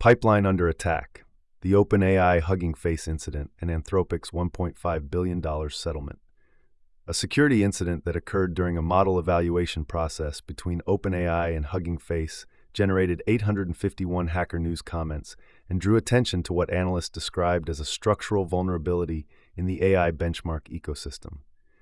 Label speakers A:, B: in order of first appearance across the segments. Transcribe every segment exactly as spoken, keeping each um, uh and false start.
A: Pipeline under attack, the OpenAI Hugging Face incident, and Anthropic's one point five billion dollars settlement. A security incident that occurred during a model evaluation process between OpenAI and Hugging Face generated eight hundred fifty-one Hacker News comments and drew attention to what analysts described as a structural vulnerability in the A I benchmark ecosystem.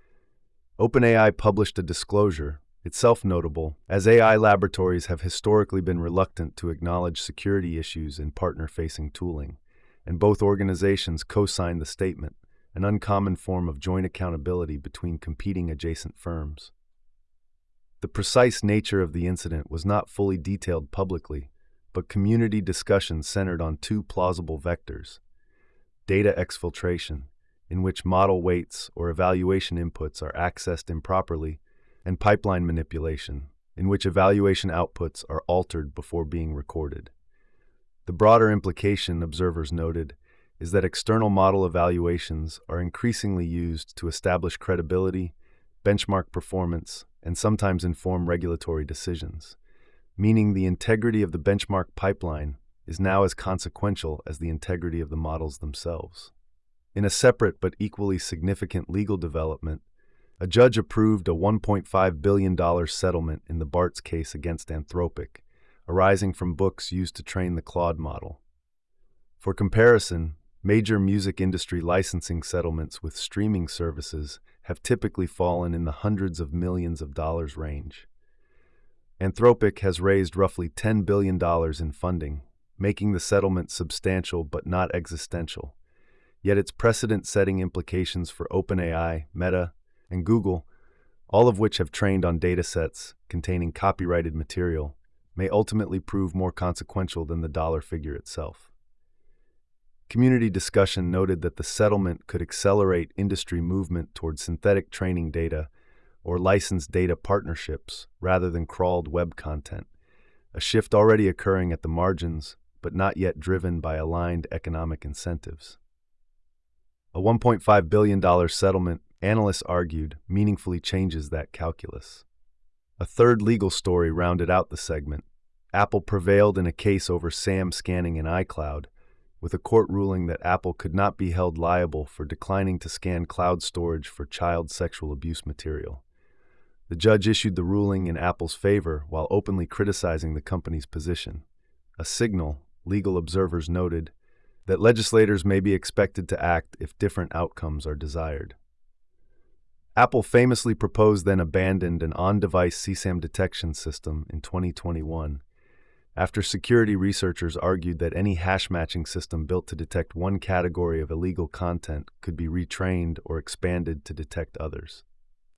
A: OpenAI published a disclosure, itself notable, as A I laboratories have historically been reluctant to acknowledge security issues in partner-facing tooling, and both organizations co-signed the statement, an uncommon form of joint accountability between competing adjacent firms. The precise nature of the incident was not fully detailed publicly, but community discussion centered on two plausible vectors: data exfiltration, in which model weights or evaluation inputs are accessed improperly, and pipeline manipulation, in which evaluation outputs are altered before being recorded. The broader implication, observers noted, is that external model evaluations are increasingly used to establish credibility, benchmark performance, and sometimes inform regulatory decisions, meaning the integrity of the benchmark pipeline is now as consequential as the integrity of the models themselves. In a separate but equally significant legal development, a judge approved a one point five billion dollars settlement in the Bart's case against Anthropic, arising from books used to train the Claude model. For comparison, major music industry licensing settlements with streaming services have typically fallen in the hundreds of millions of dollars range. Anthropic has raised roughly ten billion dollars in funding, making the settlement substantial but not existential. Yet its precedent-setting implications for OpenAI, Meta, and Google, all of which have trained on datasets containing copyrighted material, may ultimately prove more consequential than the dollar figure itself. Community discussion noted that the settlement could accelerate industry movement toward synthetic training data or licensed data partnerships rather than crawled web content, a shift already occurring at the margins but not yet driven by aligned economic incentives. A one point five billion dollars settlement, analysts argued, meaningfully changes that calculus. A third legal story rounded out the segment. Apple prevailed in a case over SAM scanning in iCloud, with a court ruling that Apple could not be held liable for declining to scan cloud storage for child sexual abuse material. The judge issued the ruling in Apple's favor while openly criticizing the company's position, a signal, legal observers noted, that legislators may be expected to act if different outcomes are desired. Apple famously proposed then abandoned an on-device C SAM detection system in twenty twenty-one, after security researchers argued that any hash-matching system built to detect one category of illegal content could be retrained or expanded to detect others.